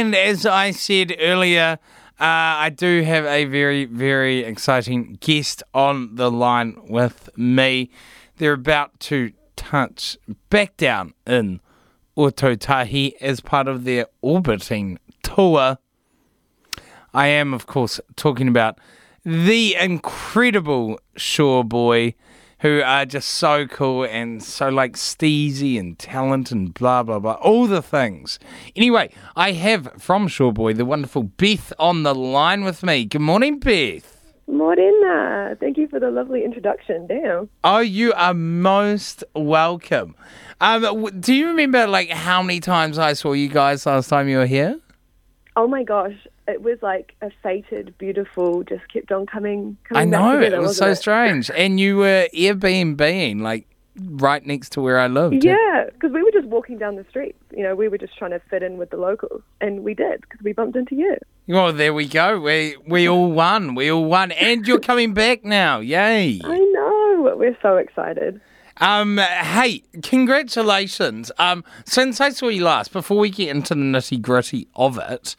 And as I said earlier, I do have a very, very exciting guest on the line with me. They're about to touch back down in Ōtautahi as part of their orbiting tour. I am, of course, talking about the incredible Shore Boy, who are just so cool and so like steezy and talent and blah, blah, blah, all the things. Anyway, I have from Shore Boy the wonderful Beth on the line with me. Good morning, Beth. Morena. Thank you for the lovely introduction. Damn. Oh, you are most welcome. Do you remember like how many times I saw you guys last time you were here? Oh my gosh. It was like a fated, beautiful, just kept on coming I know, back together, it was so strange. And you were Airbnb-ing, like, right next to where I lived. Yeah, because we were just walking down the street. You know, we were just trying to fit in with the locals. And we did, because we bumped into you. Well, there we go. We all won. We all won. And you're coming back now. Yay. I know. We're so excited. Hey, congratulations. Since I saw you last, before we get into the nitty-gritty of it,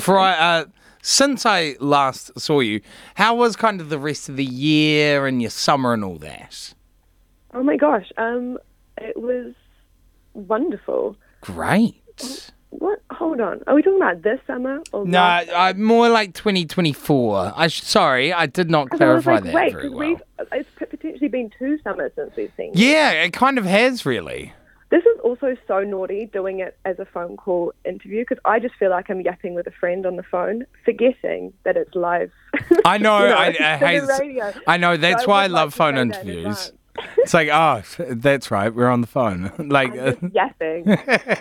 since I last saw you, how was kind of the rest of the year and your summer and all that? Oh my gosh. It was wonderful. Great. What? Hold on. Are we talking about this summer? Or No, more like 2024. Sorry, I did not clarify that wait, very well. It's potentially been 2 summers since we've seen you. Yeah, it kind of has, really. This is also so naughty doing it as a phone call interview because I just feel like I'm yapping with a friend on the phone, forgetting that it's live. I know. I hate radio. I know. That's So why I would love phone like to say that in interviews. advance. It's like, oh, that's right. We're on the phone. Like, I'm just yapping.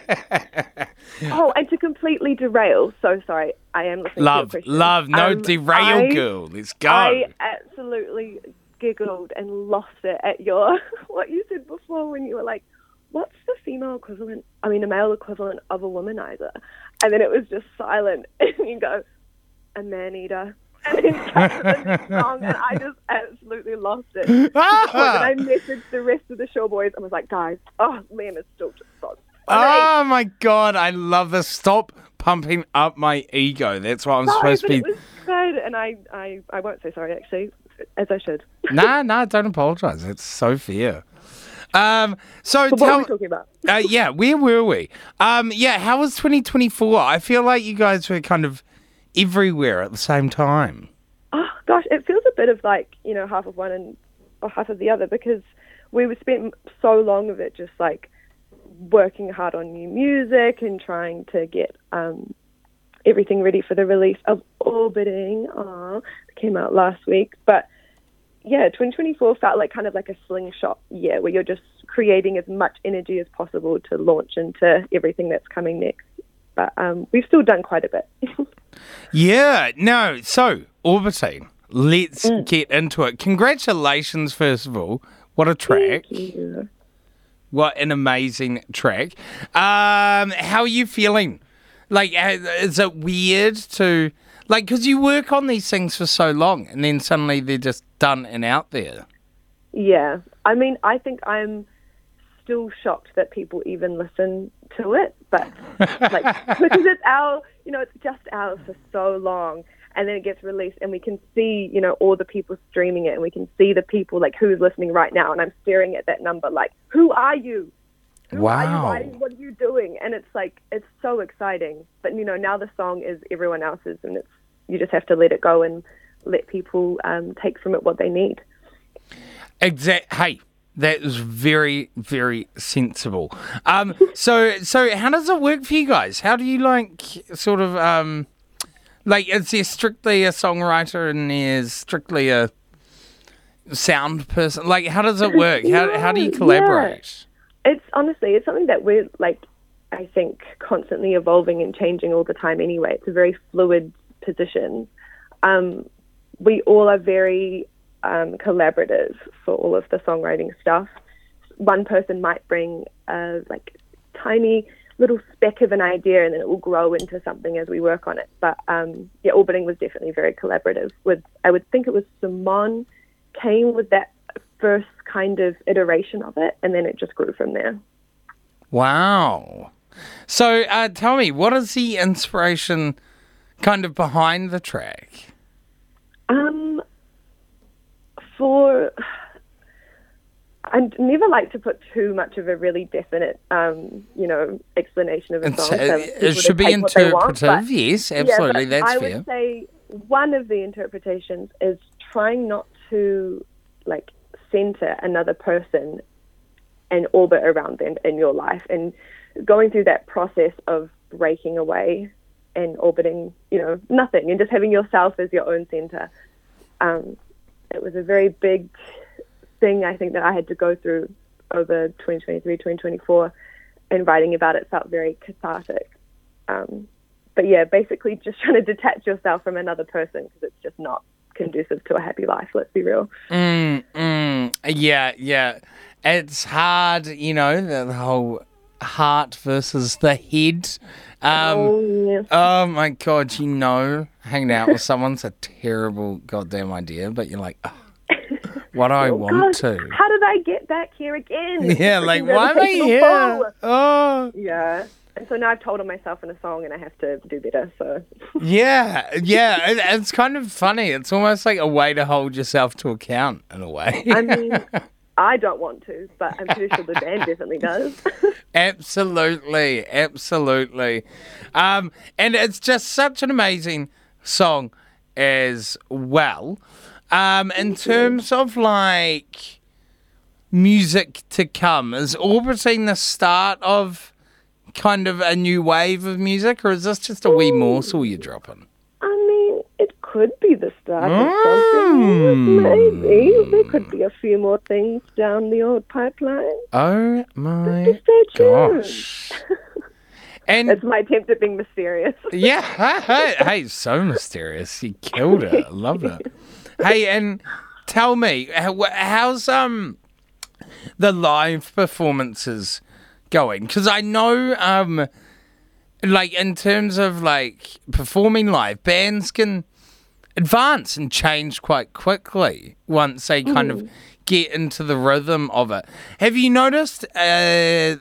Oh, and to completely derail, so sorry, I am listening to your question. love, no derail, girl. Let's go. I absolutely giggled and lost it at your what you said before when you were like, what's the female equivalent, a male equivalent of a womanizer? And then it was just silent, and you go, a man-eater. And then the song, and I just absolutely lost it. And I messaged the rest of the Shore Boys and was like, guys, Liam is still just so funny. Oh, my God. I love this. Stop pumping up my ego. That's what I'm supposed to be. It was good, and I won't say sorry, actually, as I should. Nah, don't apologise. It's so fair. So what are we talking about? Yeah, where were we? How was 2024? I feel like you guys were kind of everywhere at the same time. Oh, gosh, it feels a bit of like, half of one and half of the other because we spent so long of it just like working hard on new music and trying to get everything ready for the release of Orbiting. It came out last week. But yeah, 2024 felt like kind of like a slingshot year where you're just creating as much energy as possible to launch into everything that's coming next. But we've still done quite a bit. Yeah, no. So, Orbiting, let's get into it. Congratulations, first of all. What a track. Thank you. What an amazing track. How are you feeling? Like, is it weird to... Like, because you work on these things for so long, and then suddenly they're just done and out there. Yeah. I think I'm still shocked that people even listen to it, but like because it's it's just ours for so long, and then it gets released, and we can see all the people streaming it, and we can see the people like who's listening right now, and I'm staring at that number like, who are you? Wow. Are you? What are you doing? And it's like it's so exciting, but now the song is everyone else's, and you just have to let it go and let people take from it what they need. Hey, that is very, very sensible. So how does it work for you guys? How do you is there strictly a songwriter and there's strictly a sound person? Like, how does it work? How do you collaborate? Yeah. It's something that we're I think constantly evolving and changing all the time anyway. It's a very fluid position. We all are very collaborative for all of the songwriting stuff. One person might bring a tiny little speck of an idea, and then it will grow into something as we work on it. But Orbiting was definitely very collaborative. I would think it was Simone came with that first kind of iteration of it, and then it just grew from there. Wow. So tell me, what is the inspiration kind of behind the track? I'd never like to put too much of a really definite, explanation of a song. It should be interpretive, yes, absolutely, that's fair. I would say one of the interpretations is trying not to, center another person and orbit around them in your life, and going through that process of breaking away and orbiting, nothing, and just having yourself as your own center. It was a very big thing, I think, that I had to go through over 2023, 2024, and writing about it felt very cathartic. But yeah, basically just trying to detach yourself from another person, because it's just not conducive to a happy life, let's be real. Yeah. It's hard, the whole heart versus the head. Oh my God, hanging out with someone's a terrible goddamn idea, but you're like, oh, what do I want to? How did I get back here again? Yeah, why am I here? Oh. Yeah. And so now I've told on myself in a song, and I have to do better, so. Yeah, it's kind of funny. It's almost like a way to hold yourself to account, in a way. I mean, I don't want to, but I'm pretty sure the band definitely does. Absolutely. And it's just such an amazing song as well. In terms of, music to come, is Orbiting the start of kind of a new wave of music, or is this just a wee morsel you're dropping? I mean, it could be the start of something. Maybe. There could be a few more things down the old pipeline. Oh my gosh. And it's my attempt at being mysterious. Yeah. Hey, so mysterious. You killed it. I loved it. Hey, and tell me, how's the live performances going? Because I know, in terms of performing live, bands can advance and change quite quickly once they kind of get into the rhythm of it. Have you noticed, as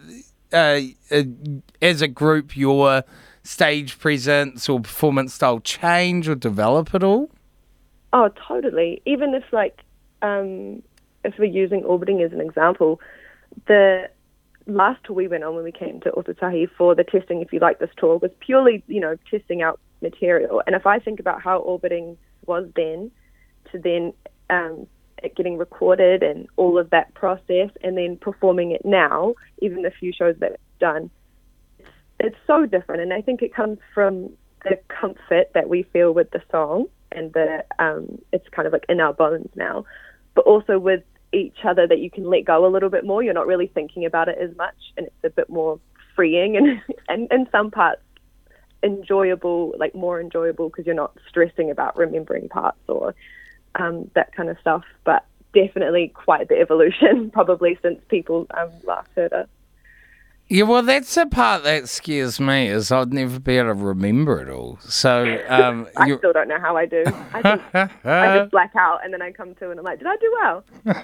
a group, your stage presence or performance style change or develop at all? Oh, totally. Even if if we're using Orbiting as an example, the last tour we went on when we came to Ōtautahi for the Testing If You Like This tour was purely, testing out material. And if I think about how Orbiting was then to then it getting recorded and all of that process, and then performing it now, even the few shows that it's done, it's so different. And I think it comes from the comfort that we feel with the song, and it's kind of in our bones now, but also with each other, that you can let go a little bit more. You're not really thinking about it as much, and it's a bit more freeing, and in some parts enjoyable, more enjoyable, because you're not stressing about remembering parts or that kind of stuff. But definitely quite the evolution, probably, since people last heard us. Yeah, well, that's the part that scares me, is I'd never be able to remember it all. So I still don't know how I do. I just black out, and then I come to and I'm like, did I do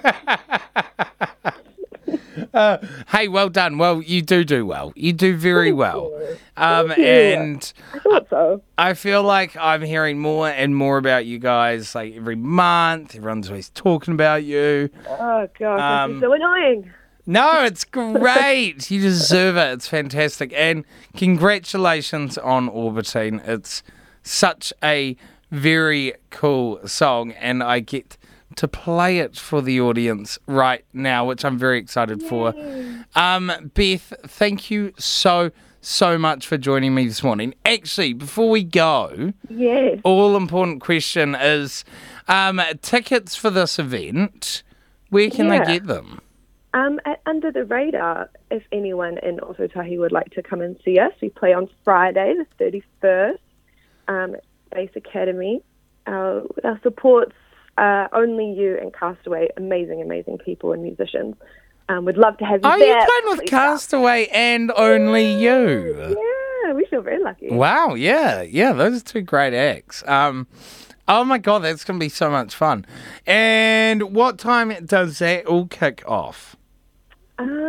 well? Hey, well done. Well, you do well. You do very well. And I thought so. I feel like I'm hearing more and more about you guys, every month. Everyone's always talking about you. Oh, gosh, this is so annoying. No, it's great. You deserve it. It's fantastic. And congratulations on Orbiting. It's such a very cool song, and I get to play it for the audience right now, which I'm very excited for. Beth, thank you so much for joining me this morning. Actually, before we go, yes, all important question is tickets for this event, where can they get them? At Under the Radar, if anyone in Ōtautahi would like to come and see us. We play on Friday, the 31st, at Space Academy. Our support's Only You and Castaway, amazing people and musicians. We'd love to have you there. You're playing with Castaway and Only You. Yeah, we feel very lucky. Wow, yeah, those are two great acts. Oh my God, that's going to be so much fun. And what time does that all kick off?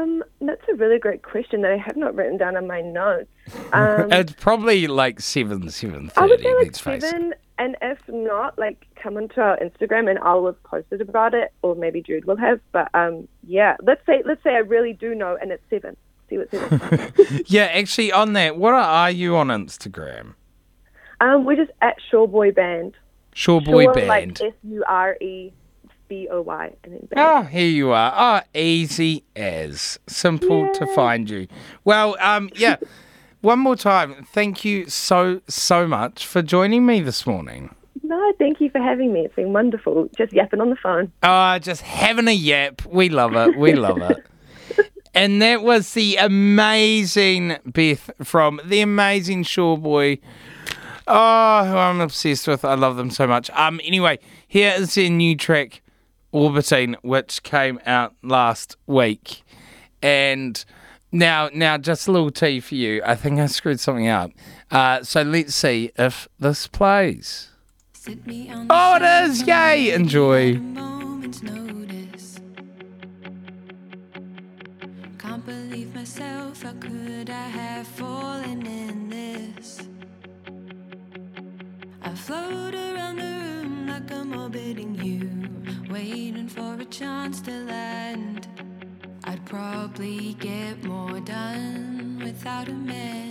That's a really great question that I have not written down in my notes. It's probably like 7:30. I would say like let's face it. 7, and if not, like come onto our Instagram and I'll have posted about it, or maybe Jude will have. But yeah, let's say I really do know, and it's 7. See what's 7. Yeah, actually, on that, what are you on Instagram? We're just at Shoreboy Band. Shoreboy Shore, Band. like SUREBOY, and then band. Oh, here you are. Oh, easy as. Simple to find you. Well, yeah, one more time, thank you so much for joining me this morning. No, thank you for having me. It's been wonderful. Just yapping on the phone. Just having a yap. We love it. We love it. And that was the amazing Beth from the amazing Shoreboy. Oh, who I'm obsessed with. I love them so much. Anyway, here is their new track, Orbiting, which came out last week. And now just a little tea for you. I think I screwed something up. So let's see if this plays. Oh, it is! Yay! Enjoy. Can't believe myself, how could I have fallen in this? I float around the room like I'm orbiting you, waiting for a chance to land. I'd probably get more done without a man.